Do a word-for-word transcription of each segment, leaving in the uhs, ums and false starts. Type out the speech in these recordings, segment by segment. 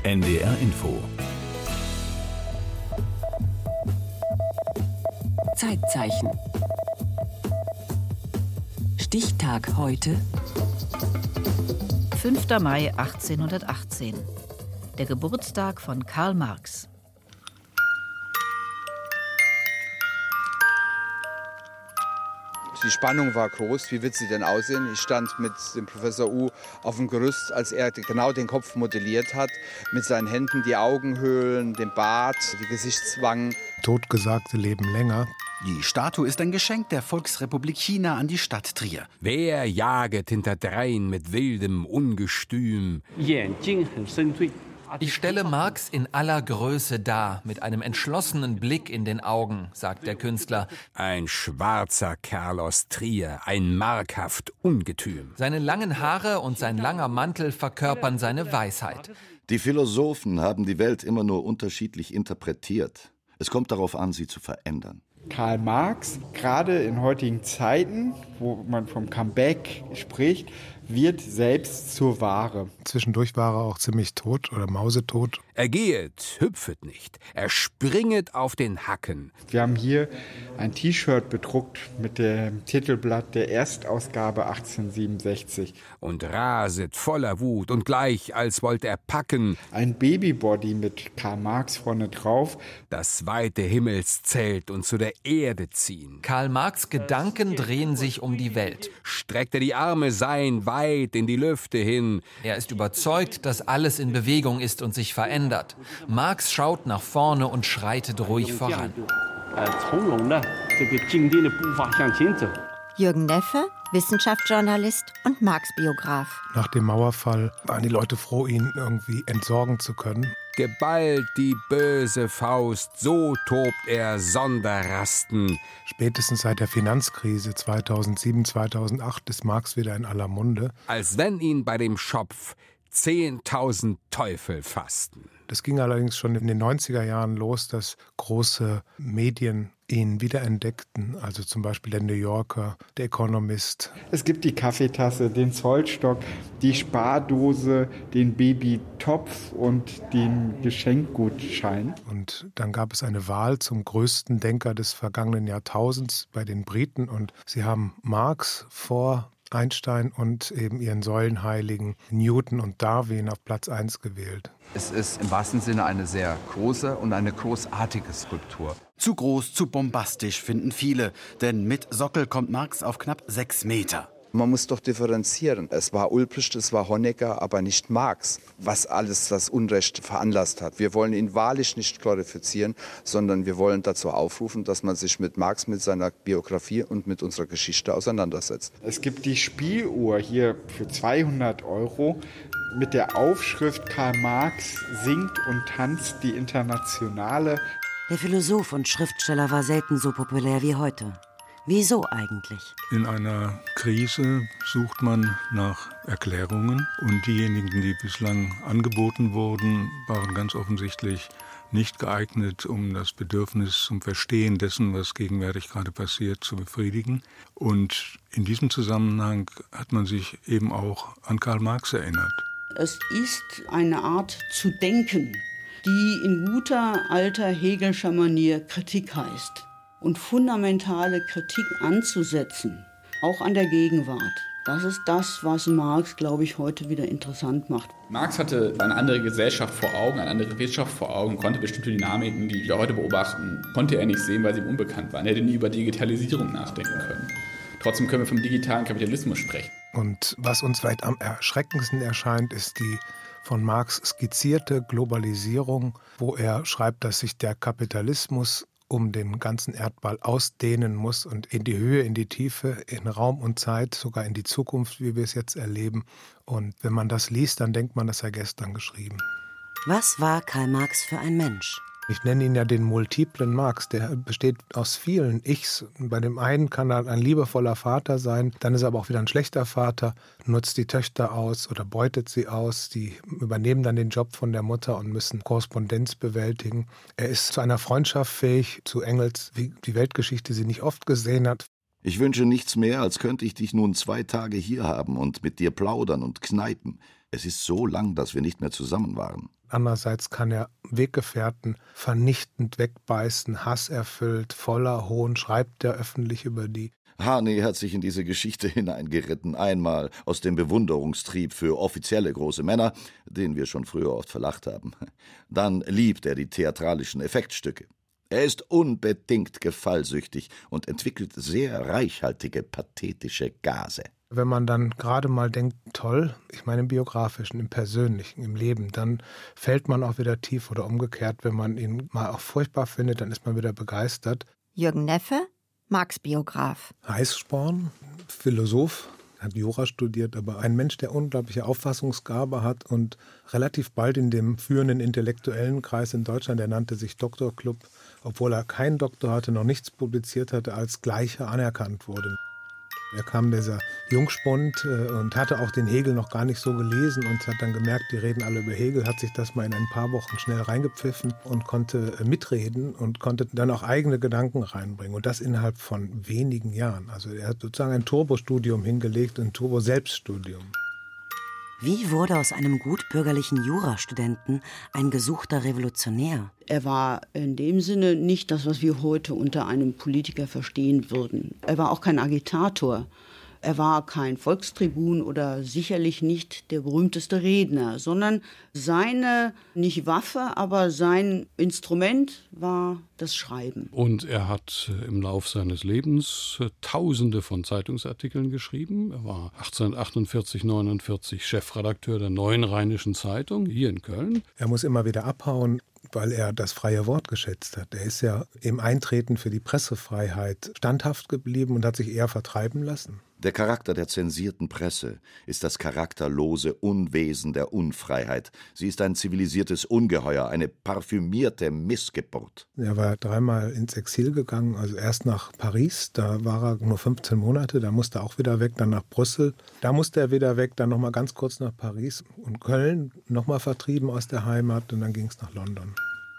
N D R Info. Zeitzeichen. Stichtag heute. fünfter Mai achtzehnhundertachtzehn. Der Geburtstag von Karl Marx. Die Spannung war groß. Wie wird sie denn aussehen? Ich stand mit dem Professor U auf dem Gerüst, als er genau den Kopf modelliert hat. Mit seinen Händen die Augenhöhlen, den Bart, die Gesichtswangen. Totgesagte leben länger. Die Statue ist ein Geschenk der Volksrepublik China an die Stadt Trier. Wer jaget hinterdrein mit wildem Ungestüm? Ich stelle Marx in aller Größe dar, mit einem entschlossenen Blick in den Augen, sagt der Künstler. Ein schwarzer Kerl aus Trier, ein markhaft Ungetüm. Seine langen Haare und sein langer Mantel verkörpern seine Weisheit. Die Philosophen haben die Welt immer nur unterschiedlich interpretiert. Es kommt darauf an, sie zu verändern. Karl Marx, gerade in heutigen Zeiten, wo man vom Comeback spricht, wird selbst zur Ware. Zwischendurch war er auch ziemlich tot oder mausetot. Er gehet, hüpfet nicht, er springet auf den Hacken. Wir haben hier ein T-Shirt bedruckt mit dem Titelblatt der Erstausgabe achtzehnhundertsiebenundsechzig. Und raset voller Wut und gleich, als wollt er packen. Ein Babybody mit Karl Marx vorne drauf. Das weite Himmelszelt und zu der Erde ziehen. Karl Marx' Gedanken drehen sich um die Welt. Streckt er die Arme sein weit in die Lüfte hin. Er ist überzeugt, dass alles in Bewegung ist und sich verändert. Marx schaut nach vorne und schreitet ruhig voran. Jürgen Neffe, Wissenschaftsjournalist und Marx-Biograf. Nach dem Mauerfall waren die Leute froh, ihn irgendwie entsorgen zu können. Geballt die böse Faust, so tobt er Sonderrasten. Spätestens seit der Finanzkrise zweitausendsieben, zweitausendacht ist Marx wieder in aller Munde. Als wenn ihn bei dem Schopf zehntausend Teufel fassten. Das ging allerdings schon in den neunziger Jahren los, dass große Medien ihn wiederentdeckten, also zum Beispiel der New Yorker, der Economist. Es gibt die Kaffeetasse, den Zollstock, die Spardose, den Babytopf und den Geschenkgutschein. Und dann gab es eine Wahl zum größten Denker des vergangenen Jahrtausends bei den Briten und sie haben Marx vor Einstein und eben ihren Säulenheiligen Newton und Darwin auf Platz eins gewählt. Es ist im wahrsten Sinne eine sehr große und eine großartige Skulptur. Zu groß, zu bombastisch finden viele, denn mit Sockel kommt Marx auf knapp sechs Meter. Man muss doch differenzieren. Es war Ulbricht, es war Honecker, aber nicht Marx, was alles das Unrecht veranlasst hat. Wir wollen ihn wahrlich nicht glorifizieren, sondern wir wollen dazu aufrufen, dass man sich mit Marx, mit seiner Biografie und mit unserer Geschichte auseinandersetzt. Es gibt die Spieluhr hier für zweihundert Euro mit der Aufschrift Karl Marx singt und tanzt die Internationale. Der Philosoph und Schriftsteller war selten so populär wie heute. Wieso eigentlich? In einer Krise sucht man nach Erklärungen und diejenigen, die bislang angeboten wurden, waren ganz offensichtlich nicht geeignet, um das Bedürfnis zum Verstehen dessen, was gegenwärtig gerade passiert, zu befriedigen. Und in diesem Zusammenhang hat man sich eben auch an Karl Marx erinnert. Es ist eine Art zu denken, die in guter alter Hegelscher Manier Kritik heißt. Und fundamentale Kritik anzusetzen, auch an der Gegenwart. Das ist das, was Marx, glaube ich, heute wieder interessant macht. Marx hatte eine andere Gesellschaft vor Augen, eine andere Wirtschaft vor Augen, konnte bestimmte Dynamiken, die wir heute beobachten, konnte er nicht sehen, weil sie ihm unbekannt waren. Er hätte nie über Digitalisierung nachdenken können. Trotzdem können wir vom digitalen Kapitalismus sprechen. Und was uns vielleicht am erschreckendsten erscheint, ist die von Marx skizzierte Globalisierung, wo er schreibt, dass sich der Kapitalismus um den ganzen Erdball ausdehnen muss und in die Höhe, in die Tiefe, in Raum und Zeit, sogar in die Zukunft, wie wir es jetzt erleben. Und wenn man das liest, dann denkt man, das sei gestern geschrieben. Was war Karl Marx für ein Mensch? Ich nenne ihn ja den multiplen Marx, der besteht aus vielen Ichs. Bei dem einen kann er ein liebevoller Vater sein, dann ist er aber auch wieder ein schlechter Vater, nutzt die Töchter aus oder beutet sie aus, die übernehmen dann den Job von der Mutter und müssen Korrespondenz bewältigen. Er ist zu einer Freundschaft fähig, zu Engels, wie die Weltgeschichte sie nicht oft gesehen hat. Ich wünsche nichts mehr, als könnte ich dich nun zwei Tage hier haben und mit dir plaudern und kneipen. Es ist so lang, dass wir nicht mehr zusammen waren. Andererseits kann er Weggefährten vernichtend wegbeißen, hasserfüllt, voller Hohn schreibt er öffentlich über die. Harney hat sich in diese Geschichte hineingeritten, einmal aus dem Bewunderungstrieb für offizielle große Männer, den wir schon früher oft verlacht haben. Dann liebt er die theatralischen Effektstücke. Er ist unbedingt gefallsüchtig und entwickelt sehr reichhaltige, pathetische Gase. Wenn man dann gerade mal denkt, toll, ich meine im Biografischen, im Persönlichen, im Leben, dann fällt man auch wieder tief oder umgekehrt. Wenn man ihn mal auch furchtbar findet, dann ist man wieder begeistert. Jürgen Neffe, Marx-Biograf. Heißsporn, Philosoph, hat Jura studiert, aber ein Mensch, der unglaubliche Auffassungsgabe hat und relativ bald in dem führenden intellektuellen Kreis in Deutschland, der nannte sich Doktorclub, obwohl er keinen Doktor hatte, noch nichts publiziert hatte, als Gleicher anerkannt wurde. Er kam dieser Jungspund und hatte auch den Hegel noch gar nicht so gelesen und hat dann gemerkt, die reden alle über Hegel, hat sich das mal in ein paar Wochen schnell reingepfiffen und konnte mitreden und konnte dann auch eigene Gedanken reinbringen. Und das innerhalb von wenigen Jahren. Also er hat sozusagen ein Turbostudium hingelegt, ein Turbo-Selbststudium. Wie wurde aus einem gutbürgerlichen Jurastudenten ein gesuchter Revolutionär? Er war in dem Sinne nicht das, was wir heute unter einem Politiker verstehen würden. Er war auch kein Agitator. Er war kein Volkstribun oder sicherlich nicht der berühmteste Redner, sondern seine, nicht Waffe, aber sein Instrument war das Schreiben. Und er hat im Lauf seines Lebens Tausende von Zeitungsartikeln geschrieben. Er war achtzehnhundertachtundvierzig, neunundvierzig Chefredakteur der Neuen Rheinischen Zeitung hier in Köln. Er muss immer wieder abhauen, weil er das freie Wort geschätzt hat. Er ist ja im Eintreten für die Pressefreiheit standhaft geblieben und hat sich eher vertreiben lassen. Der Charakter der zensierten Presse ist das charakterlose Unwesen der Unfreiheit. Sie ist ein zivilisiertes Ungeheuer, eine parfümierte Missgeburt. Er war dreimal ins Exil gegangen, also erst nach Paris, da war er nur fünfzehn Monate, da musste er auch wieder weg, dann nach Brüssel. Da musste er wieder weg, dann nochmal ganz kurz nach Paris und Köln, nochmal vertrieben aus der Heimat und dann ging es nach London.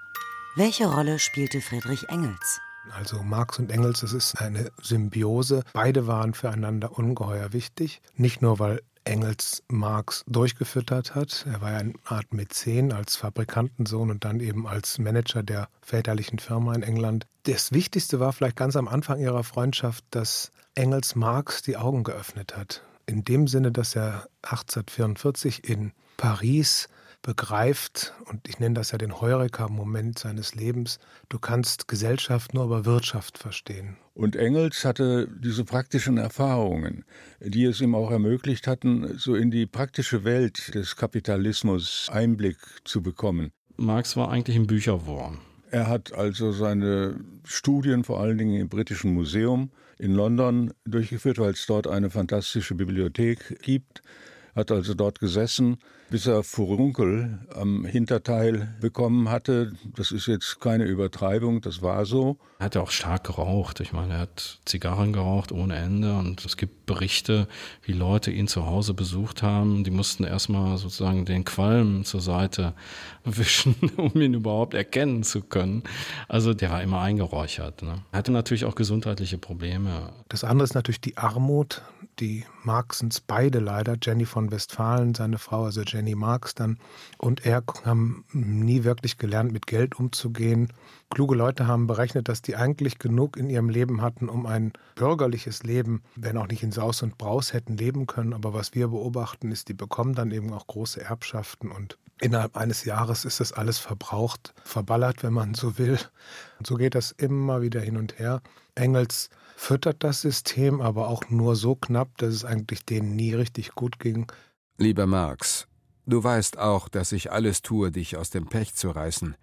Welche Rolle spielte Friedrich Engels? Also Marx und Engels, das ist eine Symbiose. Beide waren füreinander ungeheuer wichtig. Nicht nur, weil Engels Marx durchgefüttert hat. Er war ja eine Art Mäzen als Fabrikantensohn und dann eben als Manager der väterlichen Firma in England. Das Wichtigste war vielleicht ganz am Anfang ihrer Freundschaft, dass Engels Marx die Augen geöffnet hat. In dem Sinne, dass er achtzehnhundertvierundvierzig in Paris begreift, und ich nenne das ja den Heureka-Moment seines Lebens, du kannst Gesellschaft nur über Wirtschaft verstehen. Und Engels hatte diese praktischen Erfahrungen, die es ihm auch ermöglicht hatten, so in die praktische Welt des Kapitalismus Einblick zu bekommen. Marx war eigentlich ein Bücherwurm. Er hat also seine Studien vor allen Dingen im Britischen Museum in London durchgeführt, weil es dort eine fantastische Bibliothek gibt. Hat also dort gesessen, bis er Furunkel am Hinterteil bekommen hatte. Das ist jetzt keine Übertreibung, das war so. Er hat ja auch stark geraucht. Ich meine, er hat Zigarren geraucht ohne Ende. Und es gibt Berichte, wie Leute ihn zu Hause besucht haben. Die mussten erstmal sozusagen den Qualm zur Seite wischen, um ihn überhaupt erkennen zu können. Also der war immer eingeräuchert, ne? Er hatte natürlich auch gesundheitliche Probleme. Das andere ist natürlich die Armut. Die Marxens beide leider, Jenny von Westphalen, seine Frau, also Jenny Marx dann, und er haben nie wirklich gelernt, mit Geld umzugehen. Kluge Leute haben berechnet, dass die eigentlich genug in ihrem Leben hatten, um ein bürgerliches Leben, wenn auch nicht in Saus und Braus, hätten leben können. Aber was wir beobachten, ist, die bekommen dann eben auch große Erbschaften und innerhalb eines Jahres ist das alles verbraucht, verballert, wenn man so will. Und so geht das immer wieder hin und her. Engels füttert das System, aber auch nur so knapp, dass es eigentlich denen nie richtig gut ging. Lieber Marx, du weißt auch, dass ich alles tue, dich aus dem Pech zu reißen.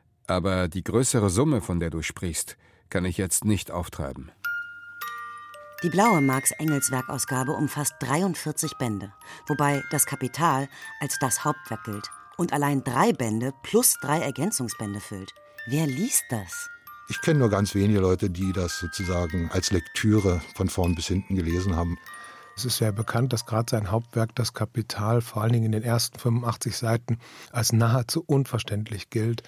Aber die größere Summe, von der du sprichst, kann ich jetzt nicht auftreiben. Die blaue Marx-Engels-Werkausgabe umfasst dreiundvierzig Bände, wobei das Kapital als das Hauptwerk gilt und allein drei Bände plus drei Ergänzungsbände füllt. Wer liest das? Ich kenne nur ganz wenige Leute, die das sozusagen als Lektüre von vorn bis hinten gelesen haben. Es ist ja bekannt, dass gerade sein Hauptwerk, das Kapital, vor allen Dingen in den ersten fünfundachtzig Seiten als nahezu unverständlich gilt.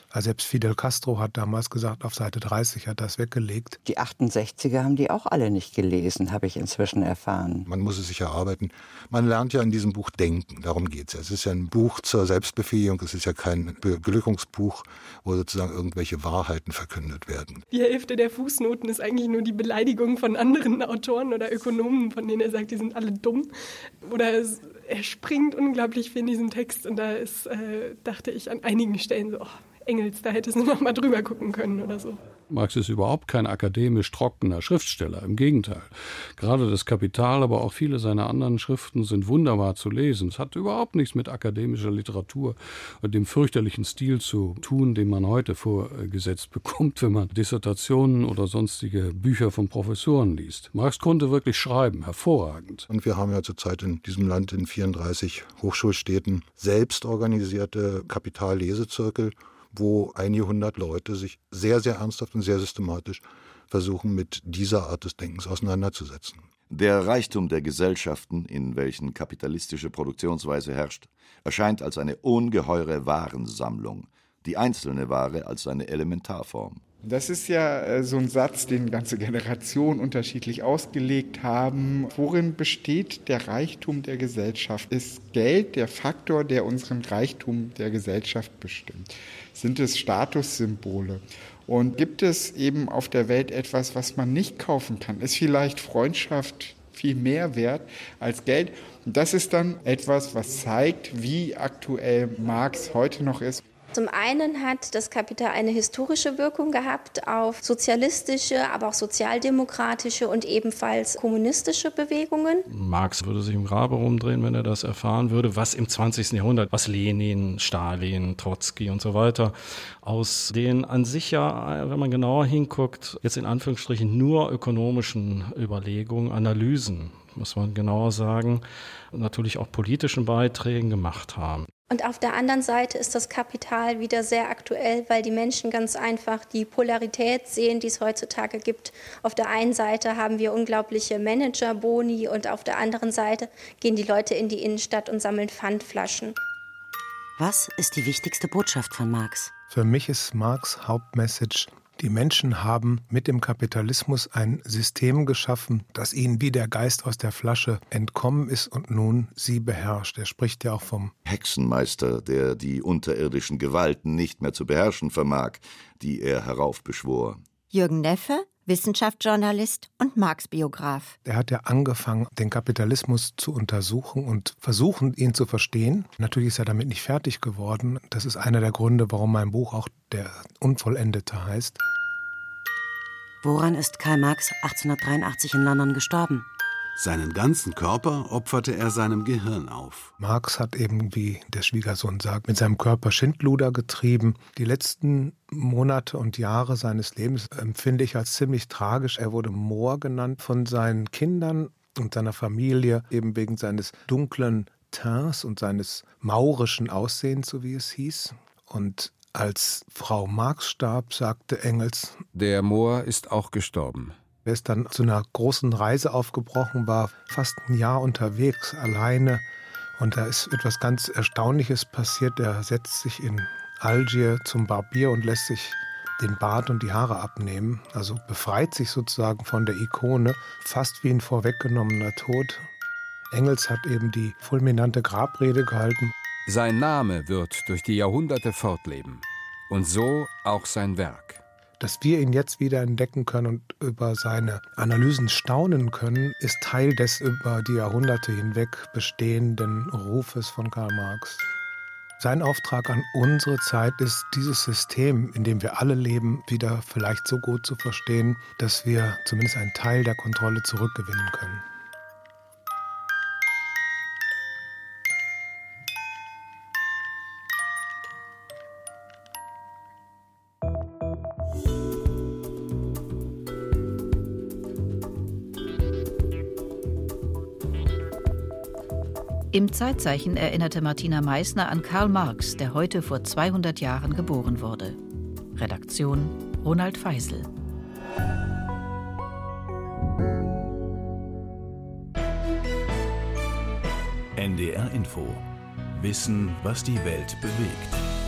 Also selbst Fidel Castro hat damals gesagt, auf Seite dreißig hat er es weggelegt. Die achtundsechziger haben die auch alle nicht gelesen, habe ich inzwischen erfahren. Man muss es sich erarbeiten. Man lernt ja in diesem Buch denken, darum geht es ja. Es ist ja ein Buch zur Selbstbefähigung, es ist ja kein Beglückungsbuch, wo sozusagen irgendwelche Wahrheiten verkündet werden. Die Hälfte der Fußnoten ist eigentlich nur die Beleidigung von anderen Autoren oder Ökonomen, von denen er sagt, die sind alle dumm. Oder es, er springt unglaublich viel in diesem Text und da ist, äh, dachte ich an einigen Stellen so, oh, Engels, da hättest du noch mal drüber gucken können oder so. Marx ist überhaupt kein akademisch trockener Schriftsteller, im Gegenteil. Gerade das Kapital, aber auch viele seiner anderen Schriften sind wunderbar zu lesen. Es hat überhaupt nichts mit akademischer Literatur und dem fürchterlichen Stil zu tun, den man heute vorgesetzt bekommt, wenn man Dissertationen oder sonstige Bücher von Professoren liest. Marx konnte wirklich schreiben, hervorragend. Und wir haben ja zurzeit in diesem Land in vierunddreißig Hochschulstädten selbst organisierte Kapitallesezirkel, wo einige hundert Leute sich sehr, sehr ernsthaft und sehr systematisch versuchen, mit dieser Art des Denkens auseinanderzusetzen. Der Reichtum der Gesellschaften, in welchen kapitalistische Produktionsweise herrscht, erscheint als eine ungeheure Warensammlung, die einzelne Ware als eine Elementarform. Das ist ja äh, so ein Satz, den ganze Generationen unterschiedlich ausgelegt haben. Worin besteht der Reichtum der Gesellschaft? Ist Geld der Faktor, der unseren Reichtum der Gesellschaft bestimmt? Sind es Statussymbole? Und gibt es eben auf der Welt etwas, was man nicht kaufen kann? Ist vielleicht Freundschaft viel mehr wert als Geld? Und das ist dann etwas, was zeigt, wie aktuell Marx heute noch ist. Zum einen hat das Kapital eine historische Wirkung gehabt auf sozialistische, aber auch sozialdemokratische und ebenfalls kommunistische Bewegungen. Marx würde sich im Grabe rumdrehen, wenn er das erfahren würde, was im zwanzigsten Jahrhundert, was Lenin, Stalin, Trotzki und so weiter aus den an sich ja, wenn man genauer hinguckt, jetzt in Anführungsstrichen nur ökonomischen Überlegungen, Analysen, muss man genauer sagen, natürlich auch politischen Beiträgen gemacht haben. Und auf der anderen Seite ist das Kapital wieder sehr aktuell, weil die Menschen ganz einfach die Polarität sehen, die es heutzutage gibt. Auf der einen Seite haben wir unglaubliche Managerboni und auf der anderen Seite gehen die Leute in die Innenstadt und sammeln Pfandflaschen. Was ist die wichtigste Botschaft von Marx? Für mich ist Marx' Hauptmessage: Die Menschen haben mit dem Kapitalismus ein System geschaffen, das ihnen wie der Geist aus der Flasche entkommen ist und nun sie beherrscht. Er spricht ja auch vom Hexenmeister, der die unterirdischen Gewalten nicht mehr zu beherrschen vermag, die er heraufbeschwor. Jürgen Neffe, Wissenschaftsjournalist und Marx-Biograf. Er hat ja angefangen, den Kapitalismus zu untersuchen und versuchen, ihn zu verstehen. Natürlich ist er damit nicht fertig geworden. Das ist einer der Gründe, warum mein Buch auch Der Unvollendete heißt. Woran ist Karl Marx achtzehnhundertdreiundachtzig in London gestorben? Seinen ganzen Körper opferte er seinem Gehirn auf. Marx hat eben, wie der Schwiegersohn sagt, mit seinem Körper Schindluder getrieben. Die letzten Monate und Jahre seines Lebens empfinde ich als ziemlich tragisch. Er wurde Moor genannt von seinen Kindern und seiner Familie, eben wegen seines dunklen Teints und seines maurischen Aussehens, so wie es hieß. Und als Frau Marx starb, sagte Engels: Der Moor ist auch gestorben. Er ist dann zu einer großen Reise aufgebrochen, war fast ein Jahr unterwegs, alleine. Und da ist etwas ganz Erstaunliches passiert. Er setzt sich in Algier zum Barbier und lässt sich den Bart und die Haare abnehmen. Also befreit sich sozusagen von der Ikone, fast wie ein vorweggenommener Tod. Engels hat eben die fulminante Grabrede gehalten. Sein Name wird durch die Jahrhunderte fortleben. Und so auch sein Werk. Dass wir ihn jetzt wieder entdecken können und über seine Analysen staunen können, ist Teil des über die Jahrhunderte hinweg bestehenden Rufes von Karl Marx. Sein Auftrag an unsere Zeit ist, dieses System, in dem wir alle leben, wieder vielleicht so gut zu verstehen, dass wir zumindest einen Teil der Kontrolle zurückgewinnen können. Im Zeitzeichen erinnerte Martina Meissner an Karl Marx, der heute vor zweihundert Jahren geboren wurde. Redaktion Ronald Feisel. N D R Info. Wissen, was die Welt bewegt.